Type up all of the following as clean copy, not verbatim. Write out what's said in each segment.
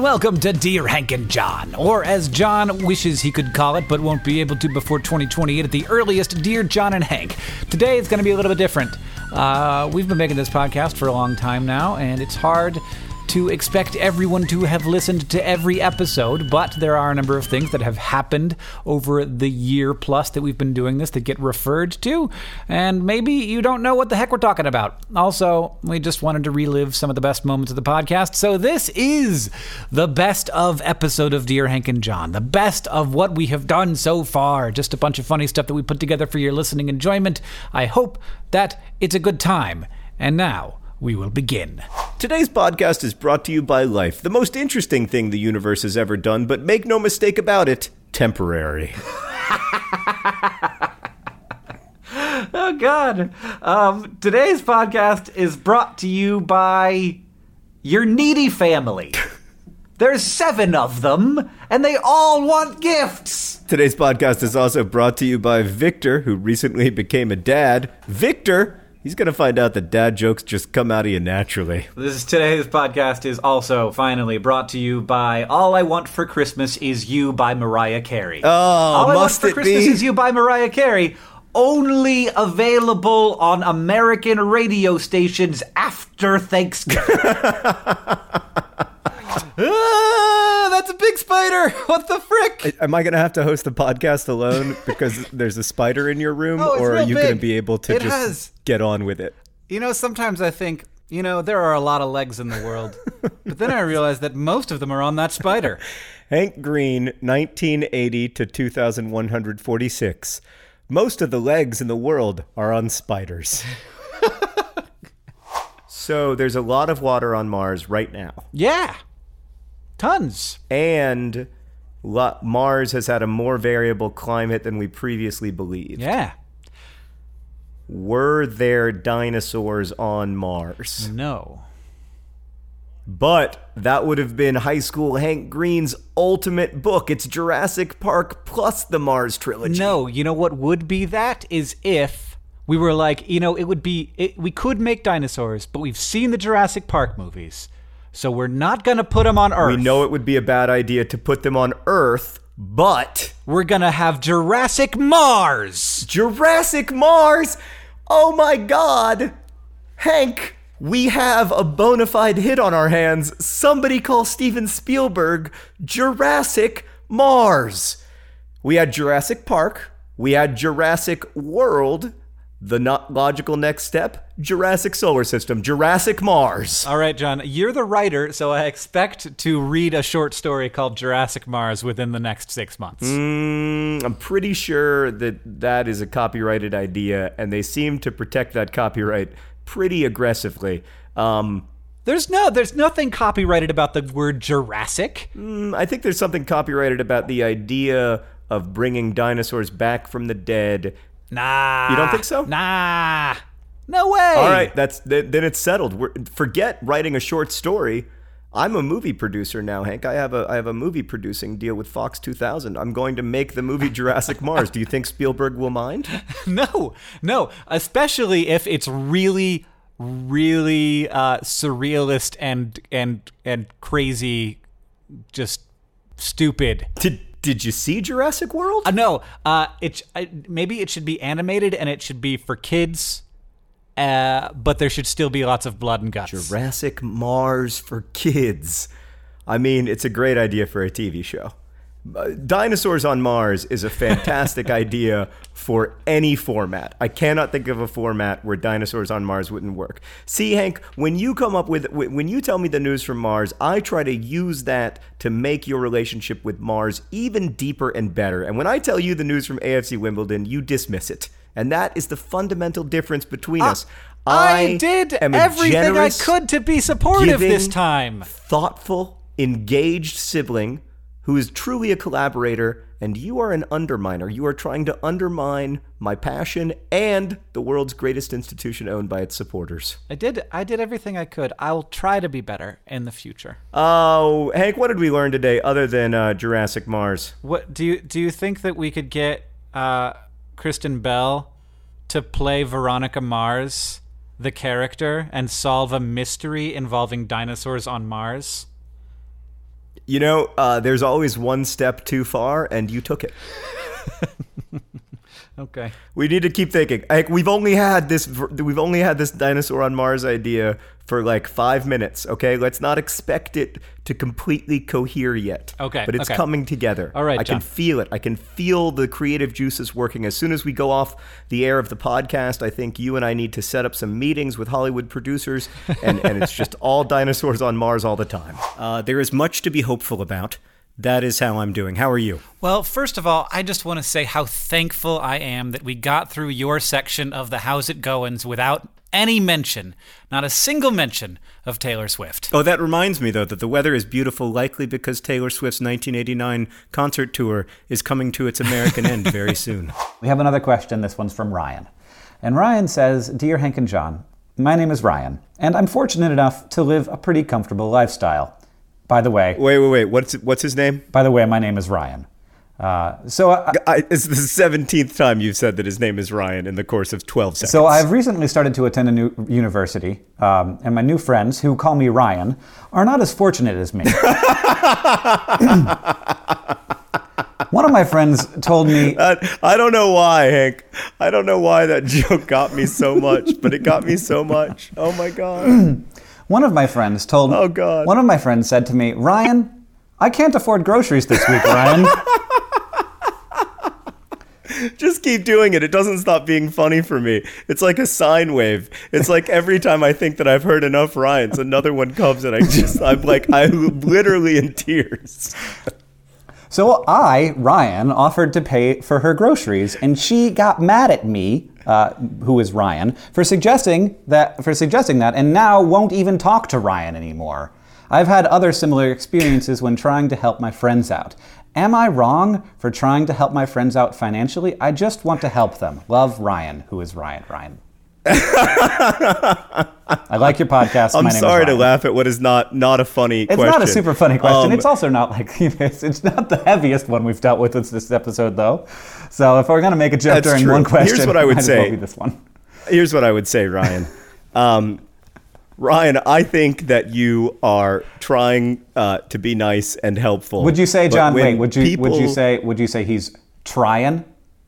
welcome to Dear Hank and John, or as John wishes he could call it, but won't be able to before 2028 at the earliest, Dear John and Hank. Today it's going to be a little bit different. We've been making this podcast for a long time now, and it's hard to expect everyone to have listened to every episode, but there are a number of things that have happened over the year plus that we've been doing this that get referred to, and maybe you don't know what the heck we're talking about. Also, we just wanted to relive some of the best moments of the podcast, so this is the best of episode of Dear Hank and John, the best of what we have done so far, just a bunch of funny stuff that we put together for your listening enjoyment. I hope that it's a good time, and now we will begin. Today's podcast is brought to you by Life, the most interesting thing the universe has ever done, but make no mistake about it, temporary. Oh, God. Today's podcast is brought to you by your needy family. There's 7 of them, and they all want gifts. Today's podcast is also brought to you by Victor, who recently became a dad. Victor! He's going to find out that dad jokes just come out of you naturally. Today's podcast is also finally brought to you by All I Want for Christmas Is You by Mariah Carey. Oh, All I Want must for it Christmas be? Is You by Mariah Carey. Only available on American radio stations after Thanksgiving. That's a big spider. What the frick? Am I going to have to host the podcast alone because there's a spider in your room? Oh, it's or are real you big. going to be able to get on with it? You know, sometimes I think, there are a lot of legs in the world. But then I realize that most of them are on that spider. Hank Green, 1980 to 2146. Most of the legs in the world are on spiders. So there's a lot of water on Mars right now. Yeah. Tons. And Mars has had a more variable climate than we previously believed. Yeah. Were there dinosaurs on Mars? No. But that would have been high school Hank Green's ultimate book. It's Jurassic Park plus the Mars trilogy. No, you know what would be that is if we were like, we could make dinosaurs, but we've seen the Jurassic Park movies, so we're not going to put them on Earth. We know it would be a bad idea to put them on Earth, but we're going to have Jurassic Mars. Jurassic Mars? Oh my God. Hank, we have a bona fide hit on our hands. Somebody call Steven Spielberg Jurassic Mars. We had Jurassic Park. We had Jurassic World. The not logical next step, Jurassic Solar System, Jurassic Mars. All right, John, you're the writer, so I expect to read a short story called Jurassic Mars within the next 6 months. I'm pretty sure that is a copyrighted idea, and they seem to protect that copyright pretty aggressively. There's nothing copyrighted about the word Jurassic. I think there's something copyrighted about the idea of bringing dinosaurs back from the dead. Nah. You don't think so? Nah. No way. All right, then it's settled. Forget writing a short story. I'm a movie producer now, Hank. I have a movie producing deal with Fox 2000. I'm going to make the movie Jurassic Mars. Do you think Spielberg will mind? No. Especially if it's really, really surrealist and crazy, just stupid. Did you see Jurassic World? No. Maybe it should be animated and it should be for kids, but there should still be lots of blood and guts. Jurassic Mars for kids. I mean, it's a great idea for a TV show. Dinosaurs on Mars is a fantastic idea for any format. I cannot think of a format where dinosaurs on Mars wouldn't work. See, Hank, when you tell me the news from Mars, I try to use that to make your relationship with Mars even deeper and better. And when I tell you the news from AFC Wimbledon, you dismiss it. And that is the fundamental difference between us. I did everything I could to be supportive this time. Thoughtful, engaged sibling who is truly a collaborator, and you are an underminer. You are trying to undermine my passion and the world's greatest institution owned by its supporters. I did everything I could. I will try to be better in the future. Oh, Hank, what did we learn today other than Jurassic Mars? What do you think that we could get Kristen Bell to play Veronica Mars, the character, and solve a mystery involving dinosaurs on Mars? You know, there's always one step too far, and you took it. Okay. We need to keep thinking. We've only had this dinosaur on Mars idea for like 5 minutes. Okay, let's not expect it to completely cohere yet. Okay, but it's okay. coming together. All right, I can John. feel it. I can feel the creative juices working. As soon as we go off the air of the podcast, I think you and I need to set up some meetings with Hollywood producers, and it's just all dinosaurs on Mars all the time. There is much to be hopeful about. That is how I'm doing. How are you? Well, first of all, I just want to say how thankful I am that we got through your section of the How's It Goins without any mention, not a single mention of Taylor Swift. Oh, that reminds me, though, that the weather is beautiful, likely because Taylor Swift's 1989 concert tour is coming to its American end very soon. We have another question. This one's from Ryan. And Ryan says, Dear Hank and John, my name is Ryan, and I'm fortunate enough to live a pretty comfortable lifestyle. By the way... Wait. What's his name? By the way, my name is Ryan. It's the 17th time you've said that his name is Ryan in the course of 12 seconds. So I've recently started to attend a new university, and my new friends, who call me Ryan, are not as fortunate as me. One of my friends told me... I don't know why, Hank. I don't know why that joke got me so much, but it got me so much. Oh, my God. One of my friends told me... Oh, God. One of my friends said to me, Ryan, I can't afford groceries this week, Ryan. Just keep doing it. It doesn't stop being funny for me. It's like a sine wave. It's like every time I think that I've heard enough Ryans, another one comes and I'm literally in tears. So I, Ryan, offered to pay for her groceries, and she got mad at me, who is Ryan, for suggesting that, and now won't even talk to Ryan anymore. I've had other similar experiences when trying to help my friends out. Am I wrong for trying to help my friends out financially? I just want to help them. Love, Ryan, who is Ryan. I like your podcast. I'm My name sorry is to Ryan. laugh at what is not a funny question. It's not a super funny question. It's also not like, it's not the heaviest one we've dealt with this episode, though. So if we're going to make a joke That's during true. one question, Here's what I would might as well say. be this one. Here's what I would say, Ryan. Ryan, I think that you are trying to be nice and helpful. Would you say, but John? when Would you say he's trying?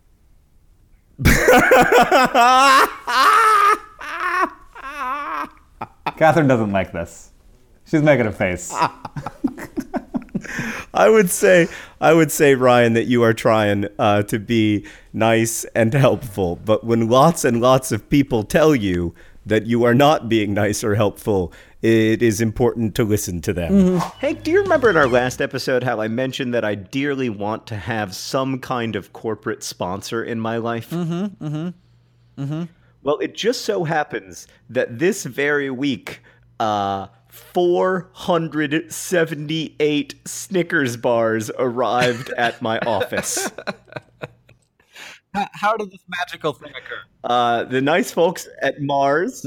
Catherine doesn't like this. She's making a face. I would say, Ryan, that you are trying to be nice and helpful. But when lots and lots of people tell you that you are not being nice or helpful, it is important to listen to them. Mm-hmm. Hank, do you remember in our last episode how I mentioned that I dearly want to have some kind of corporate sponsor in my life? Well, it just so happens that this very week, 478 Snickers bars arrived at my office. How did this magical thing occur? The nice folks at Mars,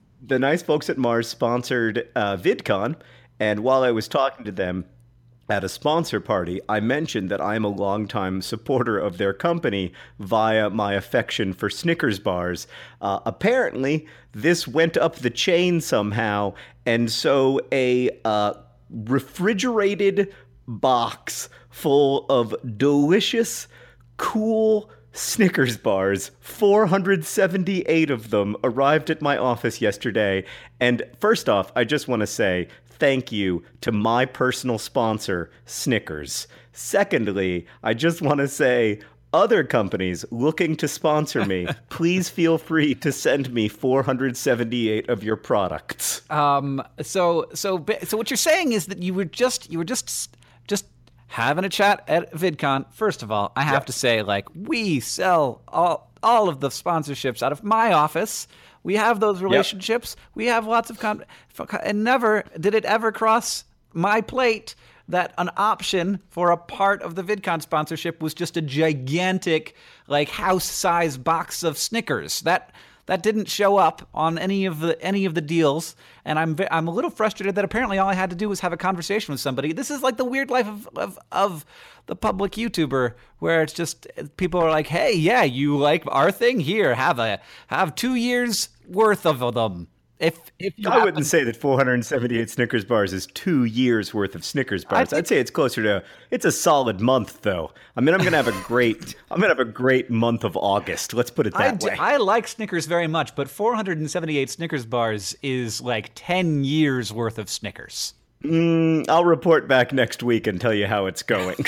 sponsored VidCon, and while I was talking to them at a sponsor party, I mentioned that I'm a longtime supporter of their company via my affection for Snickers bars. Apparently, this went up the chain somehow, and so a refrigerated box full of delicious, cool Snickers bars, 478 of them, arrived at my office yesterday. And first off, I just want to say thank you to my personal sponsor, Snickers. Secondly, I just want to say other companies looking to sponsor me, please feel free to send me 478 of your products. So what you're saying is that you were just having a chat at VidCon. First of all, I have to say, like, we sell all of the sponsorships out of my office. We have those relationships. Yep. We have lots of and never did it ever cross my plate that an option for a part of the VidCon sponsorship was just a gigantic, like, house-size box of Snickers. That didn't show up on any of the deals, and I'm a little frustrated that apparently all I had to do was have a conversation with somebody. This is like the weird life of the public YouTuber, where it's just people are like, "Hey, yeah, you like our thing? Here, have 2 years worth of them." If you I wouldn't say that 478 Snickers bars is 2 years worth of Snickers bars. I'd say it's closer to it's a solid month though. I mean, I'm going to have a great month of August. Let's put it that way. I like Snickers very much, but 478 Snickers bars is like 10 years worth of Snickers. I'll report back next week and tell you how it's going.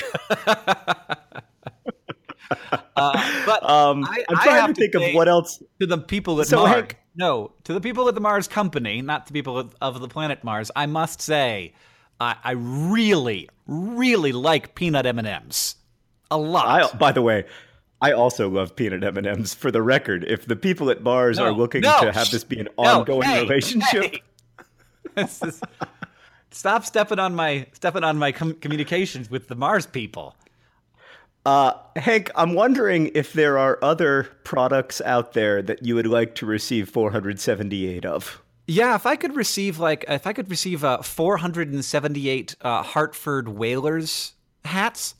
But I'm trying to think of what else. To the people at So, Mars. Hank- No, to the people at the Mars Company, not the people of the planet Mars. I must say, I really, really like peanut M&Ms. A lot. By the way, I also love peanut M&Ms. For the record, if the people at Mars are looking to have this be an ongoing relationship, stop stepping on my communications with the Mars people. Hank, I'm wondering if there are other products out there that you would like to receive 478 of. Yeah, if I could receive 478 Hartford Whalers hats.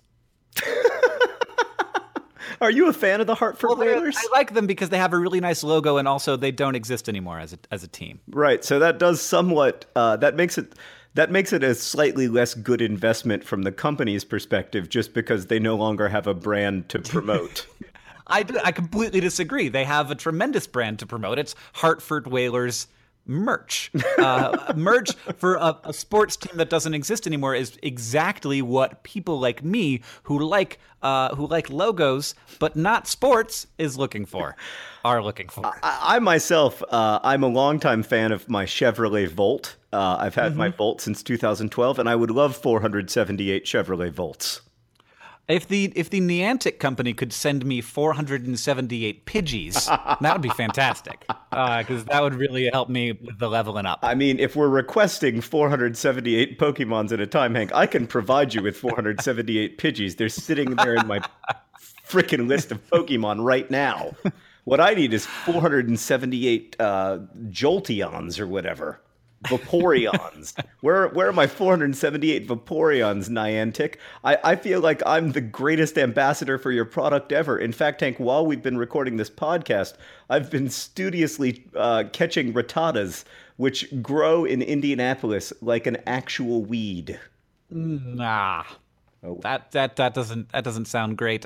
Are you a fan of the Hartford Whalers? I like them because they have a really nice logo, and also they don't exist anymore as a team. Right. So that does somewhat that makes it a slightly less good investment from the company's perspective, just because they no longer have a brand to promote. I completely disagree. They have a tremendous brand to promote. It's Hartford Whalers merch. Merch for a sports team that doesn't exist anymore is exactly what people like me who like logos but not sports are looking for. I myself, I'm a longtime fan of my Chevrolet Volt. I've had my Volt since 2012, and I would love 478 Chevrolet Volts. If the Niantic company could send me 478 Pidgeys, that would be fantastic. Because that would really help me with the leveling up. I mean, if we're requesting 478 Pokemons at a time, Hank, I can provide you with 478 Pidgeys. They're sitting there in my freaking list of Pokemon right now. What I need is 478 Jolteons or whatever. Vaporeons. Where are my 478 Vaporeons, Niantic? I feel like I'm the greatest ambassador for your product ever. In fact, Hank, while we've been recording this podcast, I've been studiously catching Rattatas, which grow in Indianapolis like an actual weed. Nah. Oh. That doesn't sound great.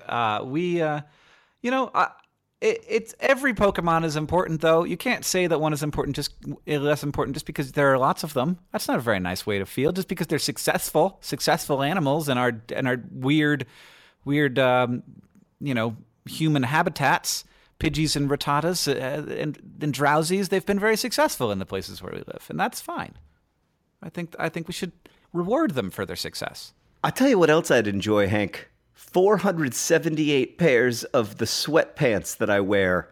It's every Pokemon is important, though. You can't say that one is less important just because there are lots of them. That's not a very nice way to feel. Just because they're successful animals and are weird, human habitats. Pidgeys and Rattatas and Drowsies, they've been very successful in the places where we live, and that's fine. I think we should reward them for their success. I'll tell you what else I'd enjoy, Hank. 478 pairs of the sweatpants that I wear.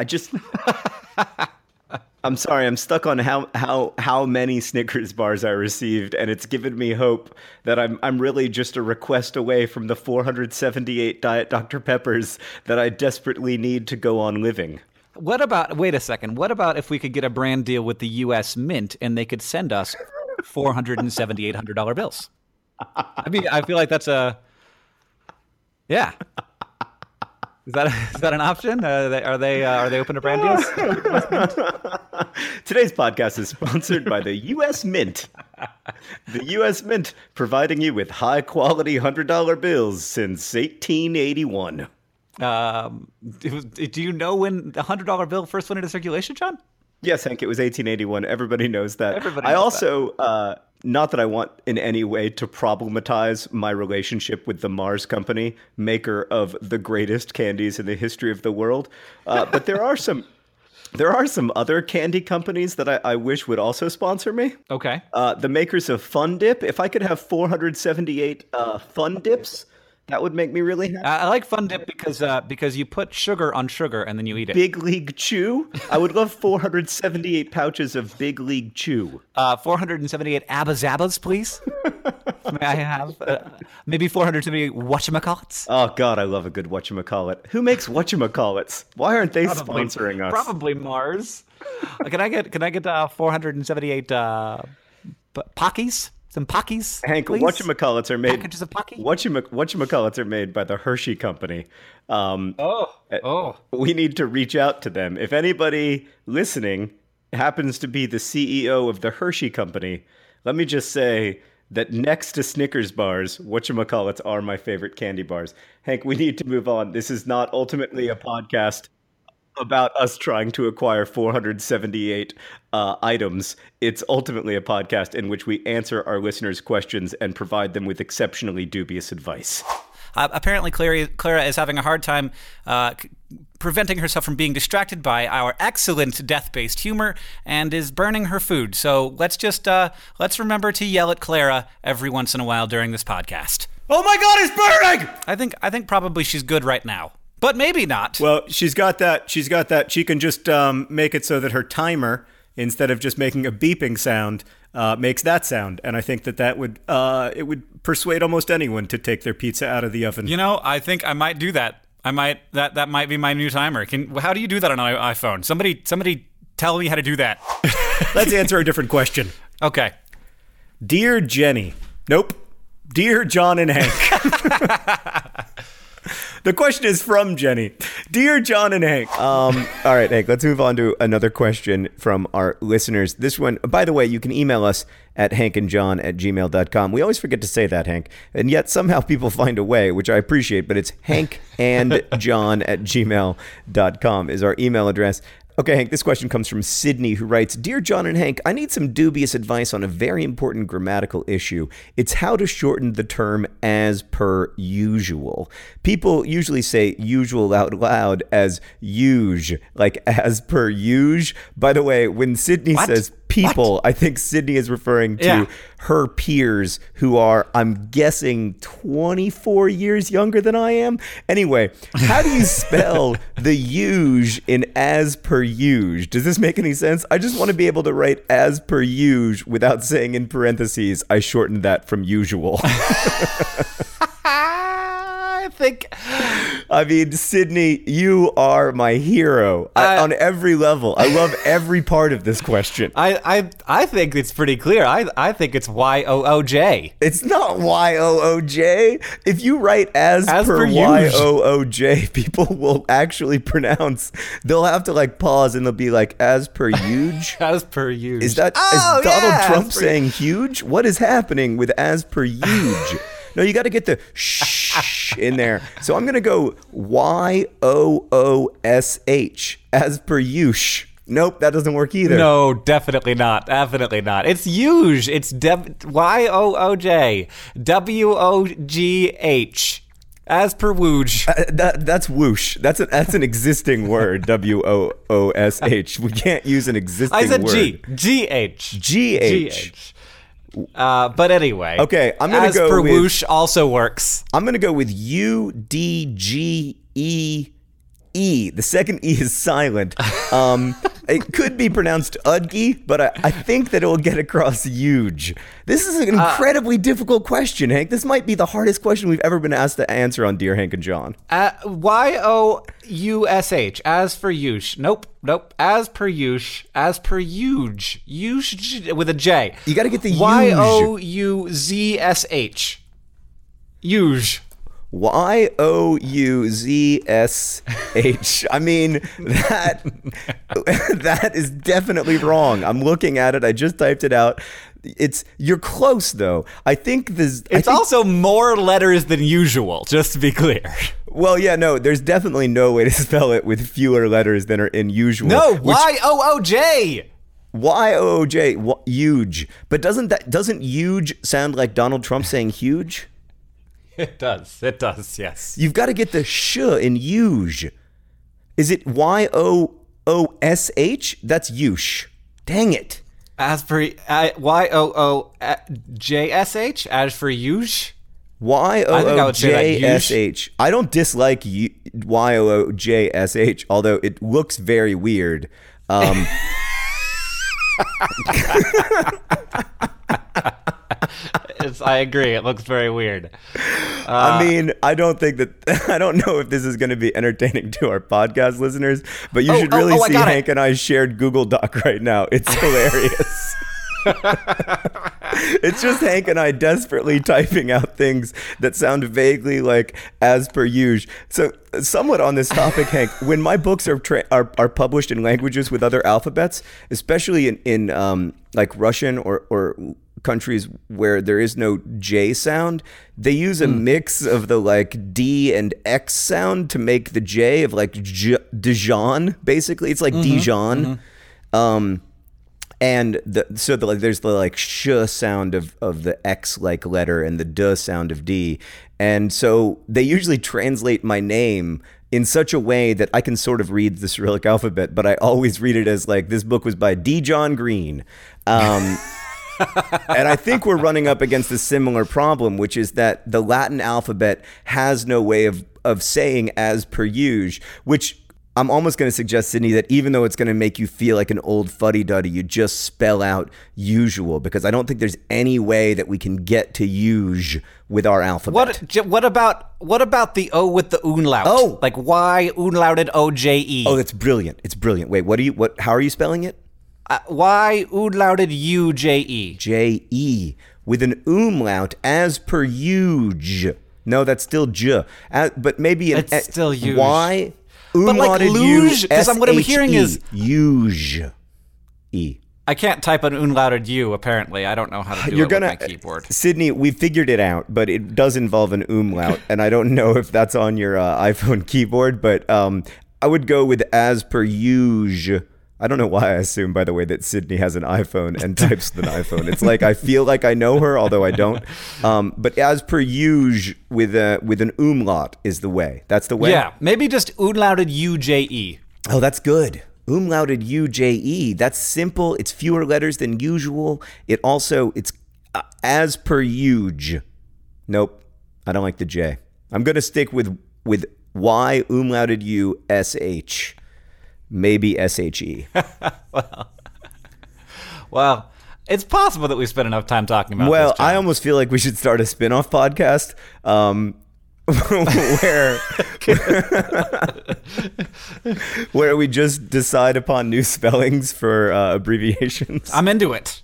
I'm sorry, I'm stuck on how many Snickers bars I received, and it's given me hope that I'm really just a request away from the 478 Diet Dr. Peppers that I desperately need to go on living. Wait a second, what about if we could get a brand deal with the U.S. Mint and they could send us $478 $100 bills? I feel like that's a... Yeah. Is that an option? Are they open to brand deals? Today's podcast is sponsored by the U.S. Mint. The U.S. Mint, providing you with high-quality $100 bills since 1881. Do you know when the $100 bill first went into circulation, John? Yes, Hank, it was 1881. Everybody knows that. Everybody knows that. Not that I want in any way to problematize my relationship with the Mars Company, maker of the greatest candies in the history of the world, but there are some other candy companies that I wish would also sponsor me. Okay. The makers of Fun Dip. If I could have 478 Fun Dips, that would make me really happy. I like Fun Dip because you put sugar on sugar and then you eat it. Big League Chew. I would love 478 pouches of Big League Chew. 478 Abba Zabbas, please. May I have maybe 478 whatchamacallits? Oh God, I love a good whatchamacallit. Who makes whatchamacallits? Why aren't they sponsoring us? Probably Mars. Can I get 478 Pockies? Some Pockies, Hank, please? whatchamacallits are made. Packages of Pocky? Whatchamacallits are made by the Hershey Company. We need to reach out to them. If anybody listening happens to be the CEO of the Hershey Company, let me just say that next to Snickers bars, whatchamacallits are my favorite candy bars. Hank, we need to move on. This is not ultimately a podcast about us trying to acquire 478 items. It's ultimately a podcast in which we answer our listeners' questions and provide them with exceptionally dubious advice. Apparently, Clara is having a hard time preventing herself from being distracted by our excellent death-based humor and is burning her food. So let's remember to yell at Clara every once in a while during this podcast. Oh my God, it's burning! I think probably she's good right now, but maybe not. Well, she's got that. She can just make it so that her timer, instead of just making a beeping sound, makes that sound, and I think that would it would persuade almost anyone to take their pizza out of the oven. You know, I think I might do that. That might be my new timer. How do you do that on an iPhone? Somebody tell me how to do that. Let's answer a different question. Okay. Dear Jenny. Nope. Dear John and Hank. The question is from Jenny. Dear John and Hank. All right, Hank, let's move on to another question from our listeners. This one, by the way, you can email us at hankandjohn@gmail.com. We always forget to say that, Hank, and yet somehow people find a way, which I appreciate, but it's hankandjohn@gmail.com is our email address. Okay, Hank, this question comes from Sydney, who writes, Dear John and Hank, I need some dubious advice on a very important grammatical issue. It's how to shorten the term as per usual. People usually say usual out loud as usual, like as per usual. By the way, when Sydney says people, I think Sydney is referring to her peers who are, I'm guessing, 24 years younger than I am. Anyway, how do you spell the usual in as per usual? Does this make any sense? I just want to be able to write as per usual without saying in parentheses, I shortened that from usual. I mean, Sydney, you are my hero on every level. I love every part of this question. I think it's pretty clear. I think it's Y-O-O-J. It's not Y-O-O-J. If you write as per Y-O-O-J, people will actually pronounce. They'll have to like pause and they'll be like, as per huge. As per huge. Is Donald Trump saying huge? What is happening with as per huge? No, you got to get the shh in there. So I'm going to go Y-O-O-S-H, as per usual. Nope, that doesn't work either. No, definitely not. Definitely not. It's huge. It's Y-O-O-J. W-O-G-H. As per woosh. That's whoosh. That's an existing word. W-O-O-S-H. We can't use an existing word. I said G. G-H. G-H. But anyway. Okay, I'm going to go with... As per with... whoosh also works. I'm going to go with U-D-G-E-E. The second E is silent. It could be pronounced Udgy, but I think that it will get across huge. This is an incredibly difficult question, Hank. This might be the hardest question we've ever been asked to answer on Dear Hank and John. Y-O-U-S-H, as for ush. Nope. As per ush, as per huge. Ush with a J. You got to get the Y-O-U-Z-S-H. Huge. Y-O-U-Z-S-H. I mean, that is definitely wrong. I'm looking at it. I just typed it out. You're close though. I think it's also more letters than usual, just to be clear. Well, yeah, no, there's definitely no way to spell it with fewer letters than are in usual. No, Y-O-O-J. Y-O-O-J, huge. But doesn't huge sound like Donald Trump saying huge? It does, yes. You've got to get the sh in huge. Is it Y-O-O-S-H? That's yush. Dang it. As for Y-O-O-J-S-H? As for yush? Y-O-O-J-S-H. I don't dislike Y-O-O-J-S-H, although it looks very weird. I agree. It looks very weird. I mean, I don't know if this is going to be entertaining to our podcast listeners, but you should really see Hank and I's shared Google Doc right now. It's hilarious. It's just Hank and I desperately typing out things that sound vaguely like as per usual. So, somewhat on this topic, Hank, when my books are published in languages with other alphabets, especially in like Russian or countries where there is no J sound, they use a mix of the like D and X sound to make the J of like Dijon. Basically, it's like Dijon. And there's the like sh sound of the X like letter and the d sound of D. And so they usually translate my name in such a way that I can sort of read the Cyrillic alphabet, but I always read it as like, this book was by D. John Green. And I think we're running up against a similar problem, which is that the Latin alphabet has no way of saying as per usual, which I'm almost going to suggest, Sydney, that even though it's going to make you feel like an old fuddy-duddy, you just spell out usual, because I don't think there's any way that we can get to usual with our alphabet. What about the O with the umlaut? Oh. Like Y umlauted O-J-E. Oh, that's brilliant. It's brilliant. Wait, how are you spelling it? Y umlauted U-J-E. J-E with an umlaut as per usual. No, that's still j. But maybe it's still usual. Y but like luge, because what I'm hearing is usual. E. I can't type an unlauted U, apparently. I don't know how to do it with my keyboard. Sydney, we figured it out, but it does involve an umlaut, and I don't know if that's on your iPhone keyboard, but I would go with as per usual. I don't know why I assume, by the way, that Sydney has an iPhone and types with an iPhone. It's like I feel like I know her, although I don't. But as per usual, with an umlaut is the way. That's the way? Yeah, maybe just umlauted U-J-E. Oh, that's good. Umlauted U-J-E. That's simple. It's fewer letters than usual. It's as per usual. Nope, I don't like the J. I'm going to stick with Y umlauted U-S-H. Maybe S-H-E. Well, it's possible that we spent enough time talking about this. Well, I almost feel like we should start a spin-off podcast where we just decide upon new spellings for abbreviations. I'm into it.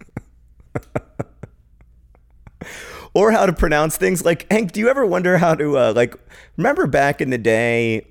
Or how to pronounce things. Like, Hank, do you ever wonder how to, remember back in the day,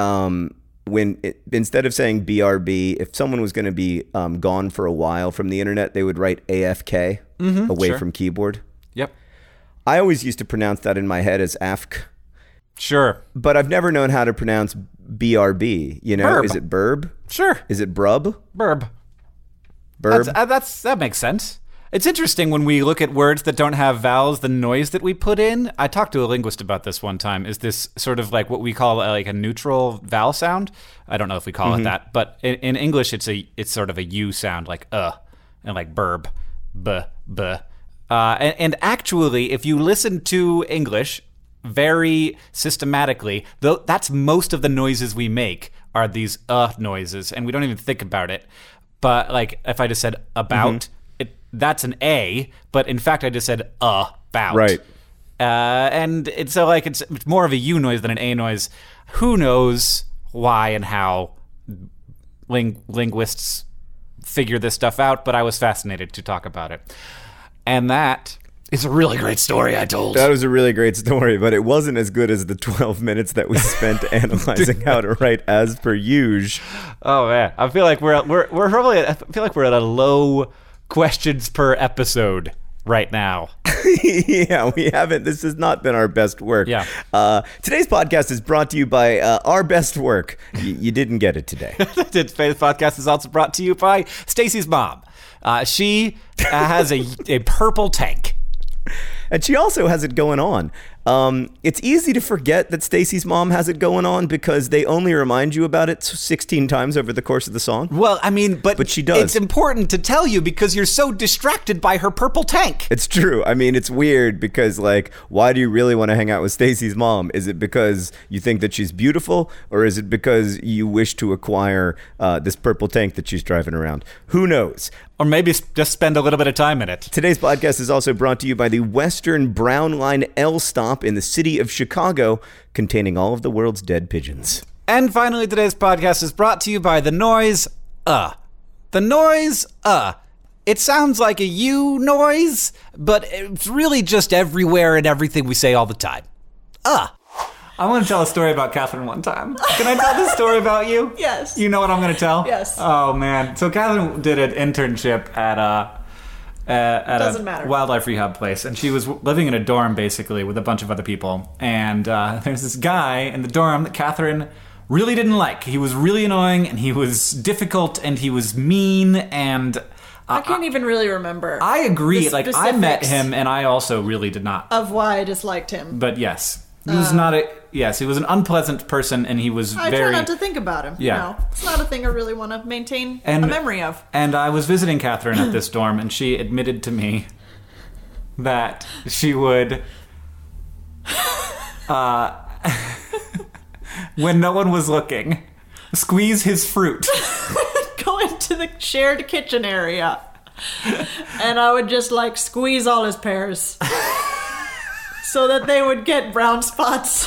when instead of saying BRB, if someone was going to be gone for a while from the internet, they would write AFK away from keyboard. Yep. I always used to pronounce that in my head as AFK. Sure. But I've never known how to pronounce BRB. You know, Burb. Is it burb? Sure. Is it brub? Burb. Burb. That makes sense. It's interesting when we look at words that don't have vowels, the noise that we put in. I talked to a linguist about this one time. Is this sort of like what we call like a neutral vowel sound? I don't know if we call it that, but in English, it's sort of a U sound, like and like burb, b. And actually, if you listen to English very systematically, though, that's most of the noises we make are these noises, and we don't even think about it. But like if I just said about. That's an A, but in fact I just said about. Right. And it's so like it's more of a U noise than an A noise. Who knows why and how linguists figure this stuff out, but I was fascinated to talk about it. And that is a really great story I told. That was a really great story, but it wasn't as good as the 12 minutes that we spent analyzing how to write as per usual. Oh man, I feel like we're probably at a low questions per episode right now. Yeah, we haven't. This has not been our best work. Yeah. Today's podcast is brought to you by Our Best Work. You didn't get it today. Today's podcast is also brought to you by Stacy's mom. She has a purple tank. And she also has it going on. It's easy to forget that Stacy's mom has it going on because they only remind you about it 16 times over the course of the song. Well, I mean, but she does. It's important to tell you because you're so distracted by her purple tank. It's true. I mean, it's weird because, like, why do you really want to hang out with Stacy's mom? Is it because you think that she's beautiful, or is it because you wish to acquire this purple tank that she's driving around? Who knows? Or maybe just spend a little bit of time in it. Today's podcast is also brought to you by the Western Brown Line L stop in the city of Chicago, containing all of the world's dead pigeons. And finally, today's podcast is brought to you by The Noise, The Noise, It sounds like a you noise, but it's really just everywhere and everything we say all the time. I want to tell a story about Catherine one time. Can I tell this story about you? Yes. You know what I'm going to tell? Yes. Oh, man. So Catherine did an internship at Doesn't a matter. wildlife rehab place, and she was living in a dorm, basically, with a bunch of other people. And there's this guy in the dorm that Catherine really didn't like. He was really annoying, and he was difficult, and he was mean, and... I can't even really remember. I agree. the Like, I met specifics him, and I also really did not. of why I disliked him. But yes, he was not a... Yes, he was an unpleasant person, and he was I very... try not to think about him. Yeah. You know, it's not a thing I really want to maintain And- a memory of. And I was visiting Catherine at this dorm, and she admitted to me that she would, when no one was looking, squeeze his fruit. Go into the shared kitchen area, and I would just like squeeze all his pears so that they would get brown spots.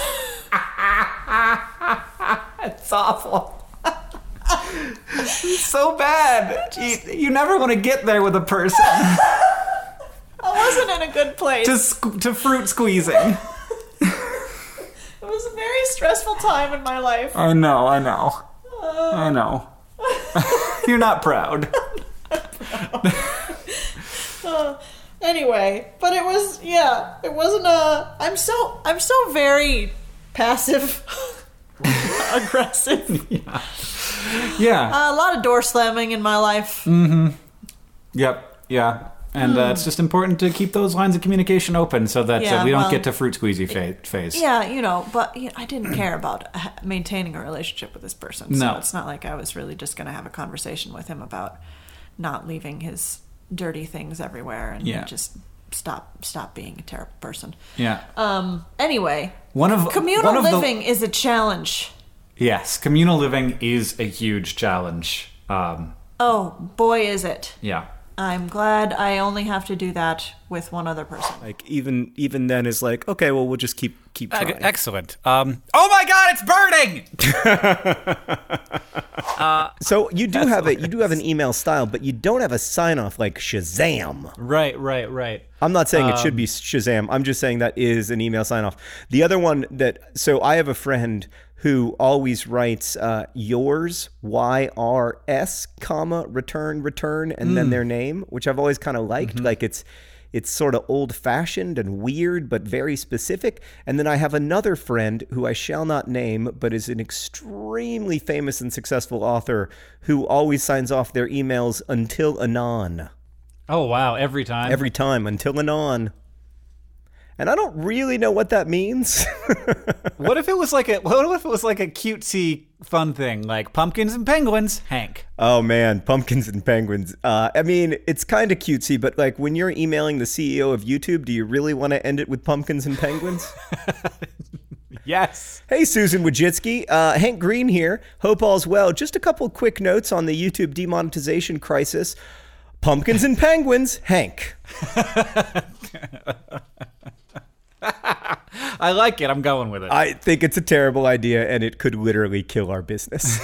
It's awful. It's so bad. You never want to get there with a person I wasn't in a good place. to fruit squeezing. It was a very stressful time in my life. I know. I know. You're not proud. Anyway, but it was, yeah, it wasn't a. I'm so very passive aggressive. Yeah. A lot of door slamming in my life. Yep. Yeah. And it's just important to keep those lines of communication open so that Yeah, we don't well, get to fruit squeezy phase. Yeah, you know, but I didn't care about maintaining a relationship with this person. So No. it's not like I was really just going to have a conversation with him about not leaving his dirty things everywhere and Yeah. just stop being a terrible person. Yeah. Anyway, Communal communal living is a challenge. Yes, communal living is a huge challenge. Oh, boy, is it. Yeah. I'm glad I only have to do that with one other person. Like even then is like, okay, well we'll just keep trying. Excellent. Oh my God, it's burning! So you do have an email style, but you don't have a sign off like Shazam. Right. I'm not saying it should be Shazam. I'm just saying that is an email sign off. The other one so I have a friend who always writes yours, YRS, comma, return, and then their name, which I've always kind of liked. Like it's sort of old-fashioned and weird, but very specific. And then I have another friend who I shall not name, but is an extremely famous and successful author who always signs off their emails until anon. Oh, wow, every time? Every time, until anon. And I don't really know what that means. What if it was like a cutesy fun thing, like pumpkins and penguins, Hank? Oh man, pumpkins and penguins. I mean, it's kind of cutesy, but like when you're emailing the CEO of YouTube, do you really want to end it with pumpkins and penguins? Yes. Hey, Susan Wojcicki. Hank Green here. Hope all's well. Just a couple quick notes on the YouTube demonetization crisis. Pumpkins and penguins, Hank. I like it. I'm going with it. I think it's a terrible idea, and it could literally kill our business.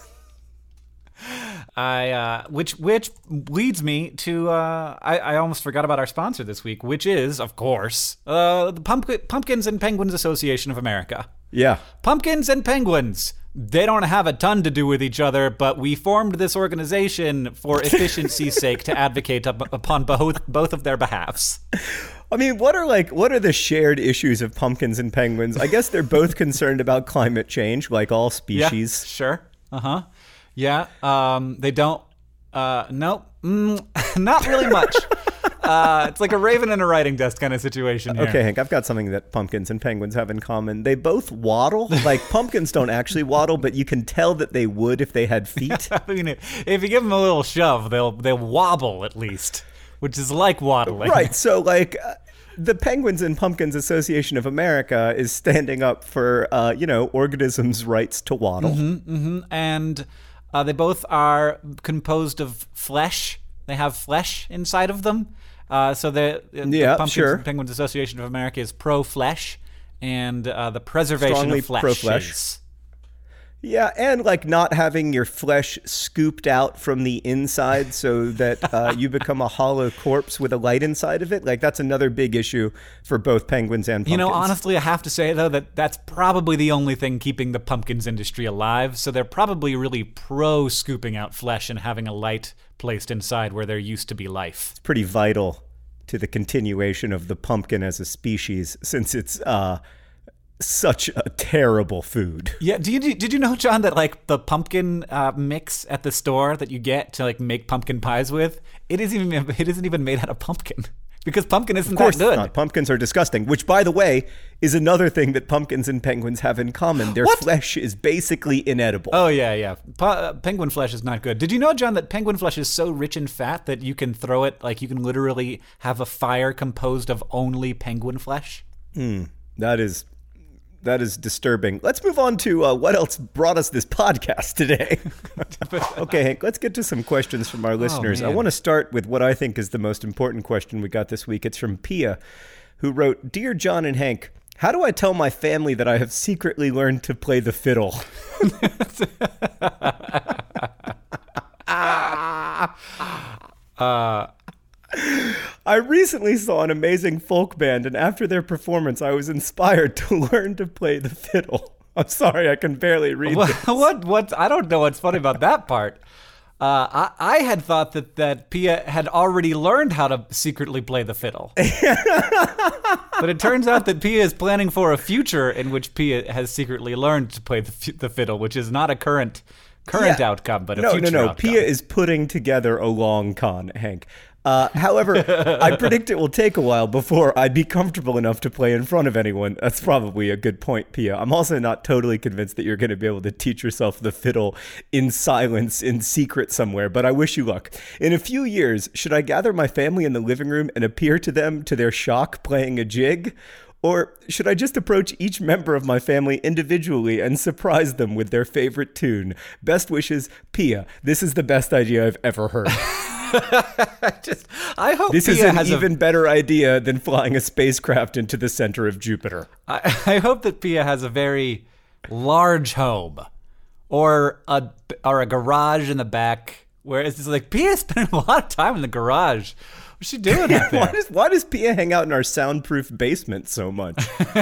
Which leads me to I almost forgot about our sponsor this week, which is, of course, the Pumpkins and Penguins Association of America. Yeah. Pumpkins and penguins. They don't have a ton to do with each other, but we formed this organization for efficiency's sake to advocate upon both of their behalves. I mean, what are the shared issues of pumpkins and penguins? I guess they're both concerned about climate change, like all species. Yeah, sure. Uh-huh. Yeah. They don't. Nope. Not really much. It's like a raven and a writing desk kind of situation here. Okay, Hank, I've got something that pumpkins and penguins have in common. They both waddle. Like, pumpkins don't actually waddle, but you can tell that they would if they had feet. I mean, if you give them a little shove, they'll wobble at least, which is like waddling. Right. So, like, the Penguins and Pumpkins Association of America is standing up for, organisms' rights to waddle. And they both are composed of flesh. They have flesh inside of them. So the Pumpkins and Penguins Association of America is pro-flesh, and the preservation Strongly of flesh pro-flesh. is... Yeah, and like not having your flesh scooped out from the inside so that you become a hollow corpse with a light inside of it. Like that's another big issue for both penguins and pumpkins. You know, honestly, I have to say, though, that's probably the only thing keeping the pumpkins industry alive. So they're probably really pro scooping out flesh and having a light placed inside where there used to be life. It's pretty vital to the continuation of the pumpkin as a species since it's such a terrible food. Yeah, did you know, John, that like the pumpkin mix at the store that you get to like make pumpkin pies with, it isn't even made out of pumpkin because pumpkin isn't that good. Not. Pumpkins are disgusting, which by the way is another thing that pumpkins and penguins have in common. Their flesh is basically inedible. Oh yeah. Penguin flesh is not good. Did you know, John, that penguin flesh is so rich in fat that you can throw it, like you can literally have a fire composed of only penguin flesh? That is disturbing. Let's move on to what else brought us this podcast today. Okay, Hank, let's get to some questions from our listeners. I want to start with what I think is the most important question we got this week. It's from Pia, who wrote, "Dear John and Hank, how do I tell my family that I have secretly learned to play the fiddle?" I recently saw an amazing folk band, and after their performance, I was inspired to learn to play the fiddle. I'm sorry, I can barely read this. What? I don't know what's funny about that part. I had thought that Pia had already learned how to secretly play the fiddle. But it turns out that Pia is planning for a future in which Pia has secretly learned to play the fiddle, which is not a current outcome, but a future outcome. Pia is putting together a long con, Hank. However, I predict it will take a while before I'd be comfortable enough to play in front of anyone. That's probably a good point, Pia. I'm also not totally convinced that you're going to be able to teach yourself the fiddle in silence, in secret somewhere, but I wish you luck. In a few years, should I gather my family in the living room and appear to them, to their shock, playing a jig? Or should I just approach each member of my family individually and surprise them with their favorite tune? Best wishes, Pia. This is the best idea I've ever heard. I hope this Pia is an has even better idea than flying a spacecraft into the center of Jupiter. I hope that Pia has a very large home, or a garage in the back, where it's just like Pia spending a lot of time in the garage. What's she doing out there? Why does Pia hang out in our soundproof basement so much?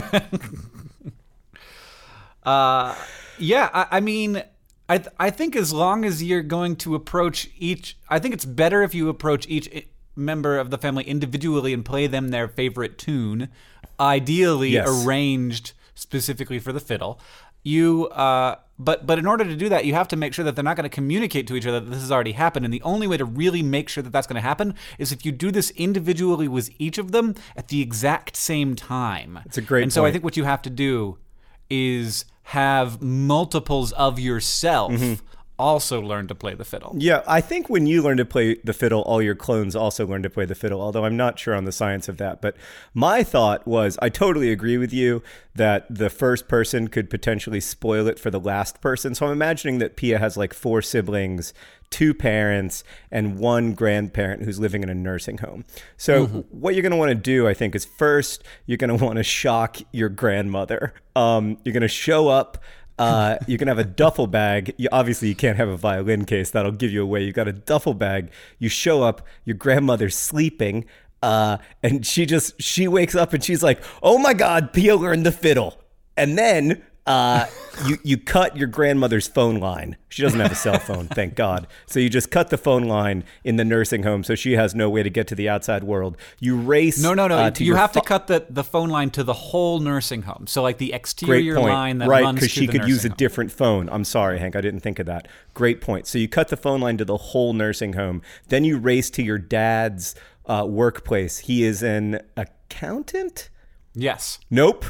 I mean, I think as long as you're going to approach I think it's better if you approach each member of the family individually and play them their favorite tune, ideally arranged specifically for the fiddle. But in order to do that, you have to make sure that they're not going to communicate to each other that this has already happened. And the only way to really make sure that that's going to happen is if you do this individually with each of them at the exact same time. It's a great point. So I think what you have to do is have multiples of yourself also learn to play the fiddle. Yeah, I think when you learn to play the fiddle, all your clones also learn to play the fiddle, although I'm not sure on the science of that. But my thought was, I totally agree with you that the first person could potentially spoil it for the last person. So I'm imagining that Pia has like 4 siblings, 2 parents, and 1 grandparent who's living in a nursing home. So what you're going to want to do, I think, is first, you're going to want to shock your grandmother. You're going to show up. You can have a duffel bag. Obviously, you can't have a violin case. That'll give you away. You got a duffel bag. You show up. Your grandmother's sleeping. And she wakes up and she's like, "Oh my God, Pia learned the fiddle." And then you cut your grandmother's phone line. She doesn't have a cell phone, thank God. So you just cut the phone line in the nursing home so she has no way to get to the outside world. You race. No. You have to cut the phone line to the whole nursing home. So like the exterior line that runs to the nursing home. Right, because she could use a different phone. I'm sorry, Hank, I didn't think of that. Great point. So you cut the phone line to the whole nursing home. Then you race to your dad's workplace. He is an accountant? Yes. Nope.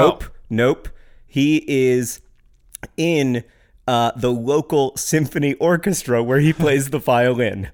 He is in the local symphony orchestra where he plays the violin.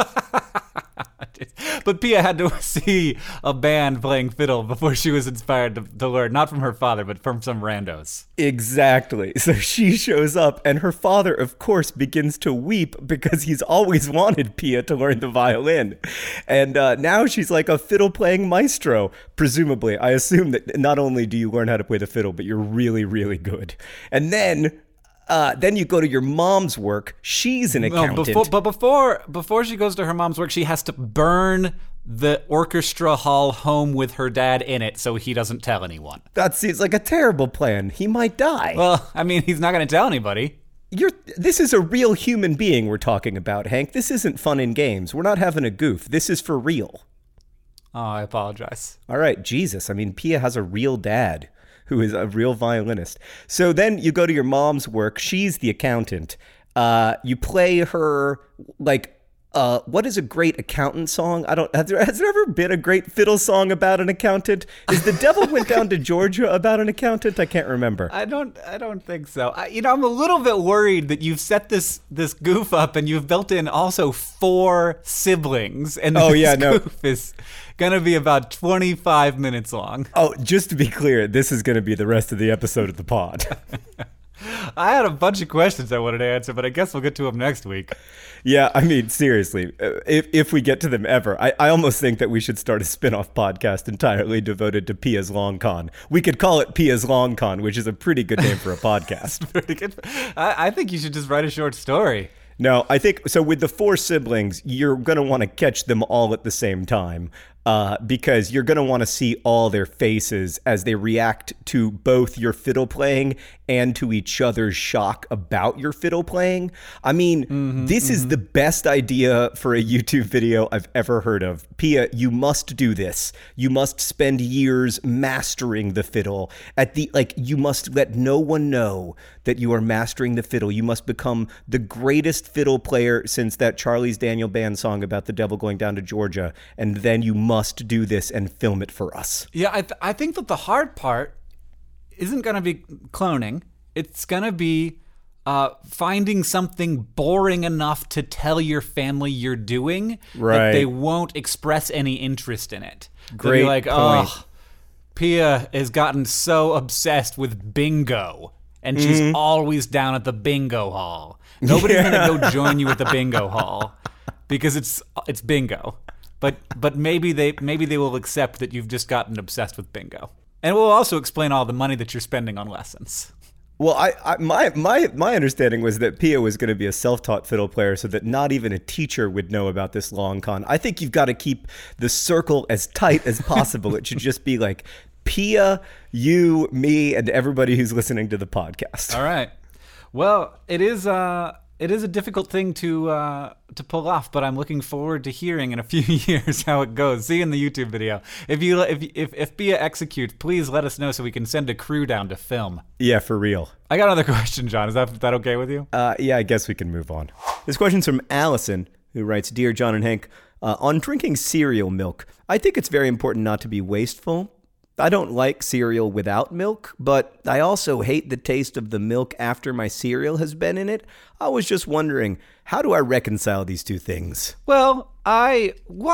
But Pia had to see a band playing fiddle before she was inspired to learn, not from her father, but from some randos. Exactly. So she shows up, and her father, of course, begins to weep because he's always wanted Pia to learn the violin. And now she's like a fiddle-playing maestro, presumably. I assume that not only do you learn how to play the fiddle, but you're really, really good. And then Then you go to your mom's work. She's an accountant. Before she goes to her mom's work, she has to burn the orchestra hall home with her dad in it so he doesn't tell anyone. That seems like a terrible plan. He might die. Well, I mean, he's not going to tell anybody. This is a real human being we're talking about, Hank. This isn't fun and games. We're not having a goof. This is for real. Oh, I apologize. All right, Jesus. I mean, Pia has a real dad who is a real violinist. So then you go to your mom's work. She's the accountant. You play her, like, what is a great accountant song? Has there ever been a great fiddle song about an accountant? Is The Devil Went Down to Georgia about an accountant? I can't remember. I don't think so. I'm a little bit worried that you've set this goof up and you've built in also 4 siblings, and goof is going to be about 25 minutes long. Oh, just to be clear, this is going to be the rest of the episode of the pod. I had a bunch of questions I wanted to answer, but I guess we'll get to them next week. Yeah, I mean, seriously, if we get to them ever, I almost think that we should start a spin-off podcast entirely devoted to Pia's Long Con. We could call it Pia's Long Con, which is a pretty good name for a podcast. Pretty good. I think you should just write a short story. No, I think, so with the 4 siblings, you're going to want to catch them all at the same time. Because you're going to want to see all their faces as they react to both your fiddle playing and to each other's shock about your fiddle playing. I mean, this is the best idea for a YouTube video I've ever heard of. Pia, you must do this. You must spend years mastering the fiddle. You must let no one know that you are mastering the fiddle. You must become the greatest fiddle player since that Charlie's Daniel Band song about the devil going down to Georgia. And then you must do this and film it for us. Yeah, I think that the hard part isn't going to be cloning. It's going to be finding something boring enough to tell your family you're doing that they won't express any interest in it. Great They'll be like, point. oh, Pia has gotten so obsessed with bingo, and she's always down at the bingo hall. Nobody's going to go join you at the bingo hall because it's bingo. But maybe they will accept that you've just gotten obsessed with bingo, and we'll also explain all the money that you're spending on lessons. Well, my understanding was that Pia was going to be a self-taught fiddle player, so that not even a teacher would know about this long con. I think you've got to keep the circle as tight as possible. It should just be like Pia, you, me, and everybody who's listening to the podcast. All right. Well, it is a difficult thing to pull off, but I'm looking forward to hearing in a few years how it goes. See you in the YouTube video. If Pia executes, please let us know so we can send a crew down to film. Yeah, for real. I got another question, John. Is that okay with you? Yeah, I guess we can move on. This question's from Allison, who writes, Dear John and Hank, on drinking cereal milk, I think it's very important not to be wasteful. I don't like cereal without milk, but I also hate the taste of the milk after my cereal has been in it. I was just wondering, how do I reconcile these two things? Well, I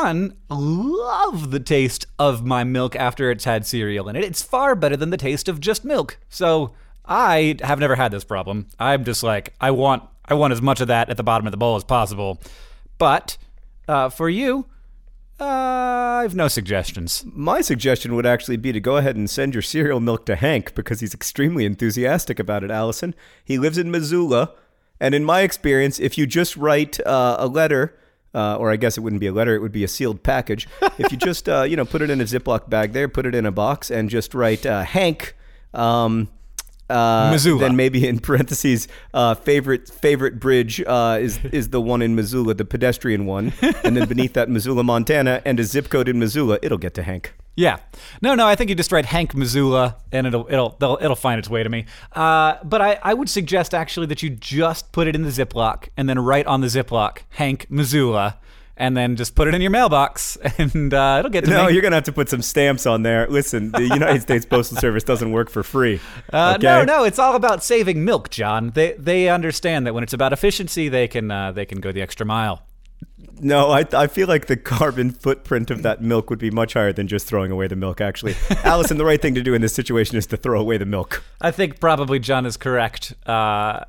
love the taste of my milk after it's had cereal in it. It's far better than the taste of just milk. So I have never had this problem. I'm just like, I want as much of that at the bottom of the bowl as possible. But for you, I have no suggestions. My suggestion would actually be to go ahead and send your cereal milk to Hank because he's extremely enthusiastic about it, Allison. He lives in Missoula, and in my experience, if you just write a letter, or I guess it wouldn't be a letter, it would be a sealed package. If you just, put it in a Ziploc bag there, put it in a box, and just write Hank, Missoula. Then maybe in parentheses, favorite bridge is the one in Missoula, the pedestrian one, and then beneath that Missoula, Montana, and a zip code in Missoula. It'll get to Hank. Yeah, no. I think you just write Hank Missoula, and it'll find its way to me. But I would suggest actually that you just put it in the Ziploc, and then write on the Ziploc Hank Missoula. And then just put it in your mailbox, and it'll get to me. No, you're going to have to put some stamps on there. Listen, the United States Postal Service doesn't work for free. Okay? No, it's all about saving milk, John. They understand that when it's about efficiency, they can go the extra mile. No, I feel like the carbon footprint of that milk would be much higher than just throwing away the milk, actually. Allison, the right thing to do in this situation is to throw away the milk. I think probably John is correct. Or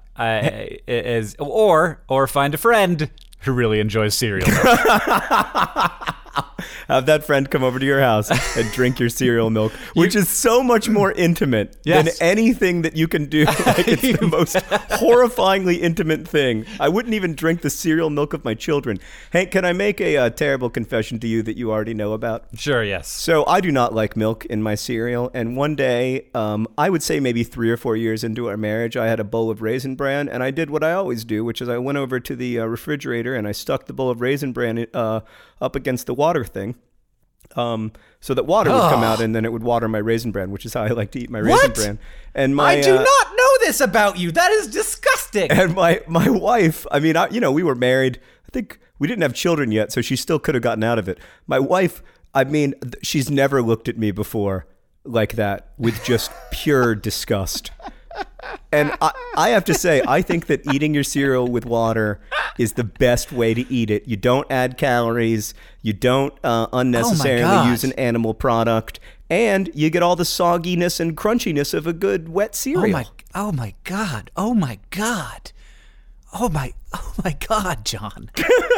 find a friend who really enjoys cereal. Have that friend come over to your house and drink your cereal milk, which is so much more intimate than anything that you can do. Like, it's the most horrifyingly intimate thing. I wouldn't even drink the cereal milk of my children. Hank, can I make a terrible confession to you that you already know about? Sure, yes. So I do not like milk in my cereal. And one day, I would say maybe 3 or 4 years into our marriage, I had a bowl of Raisin Bran, and I did what I always do, which is I went over to the refrigerator and I stuck the bowl of Raisin Bran up against the water thing. So that water would come out and then it would water my Raisin Bran, which is how I like to eat my Raisin Bran. And I do not know this about you. That is disgusting. And my wife, I mean, we were married. I think we didn't have children yet, so she still could have gotten out of it. My wife, I mean, she's never looked at me before like that with just pure disgust. And I have to say, I think that eating your cereal with water is the best way to eat it. You don't add calories. You don't unnecessarily use an animal product. And you get all the sogginess and crunchiness of a good wet cereal. Oh my God. Oh my God. Oh my God, John.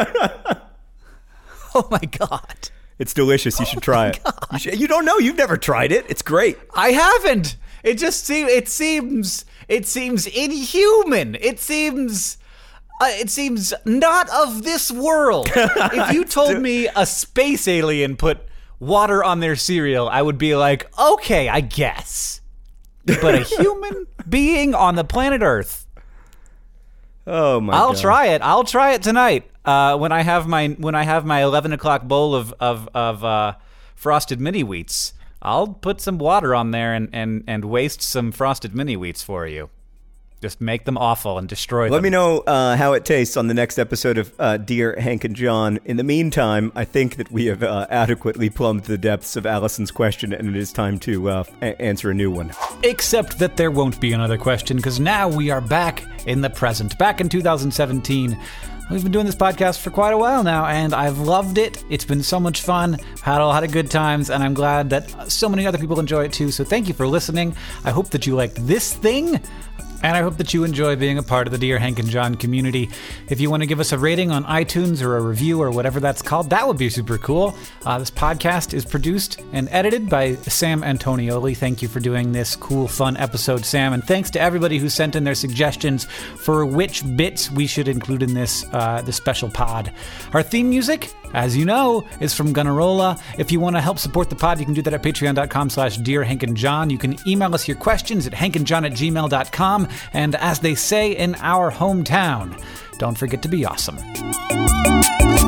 Oh my God. It's delicious. You should try it. You don't know. You've never tried it. It's great. I haven't. It just seems inhuman. It seems not of this world. If you told me a space alien put water on their cereal, I would be like, okay, I guess. But a human being on the planet Earth. Oh my God. I'll try it tonight. When I have my 11 o'clock bowl of frosted mini wheats. I'll put some water on there and waste some frosted mini wheats for you. Just make them awful and destroy them. Let me know how it tastes on the next episode of Dear Hank and John. In the meantime, I think that we have adequately plumbed the depths of Allison's question, and it is time to answer a new one. Except that there won't be another question, because now we are back in the present. Back in 2017. We've been doing this podcast for quite a while now, and I've loved it. It's been so much fun. Had a lot of good times, and I'm glad that so many other people enjoy it too. So thank you for listening. I hope that you liked this thing, and I hope that you enjoy being a part of the Dear Hank and John community. If you want to give us a rating on iTunes or a review or whatever that's called, that would be super cool. This podcast is produced and edited by Sam Antonioli. Thank you for doing this cool, fun episode, Sam. And thanks to everybody who sent in their suggestions for which bits we should include in this special pod. Our theme music, as you know, is from Gunnarolla. If you want to help support the pod, you can do that at patreon.com/dearhankandjohn. You can email us your questions at hankandjohn@gmail.com. And as they say in our hometown, don't forget to be awesome.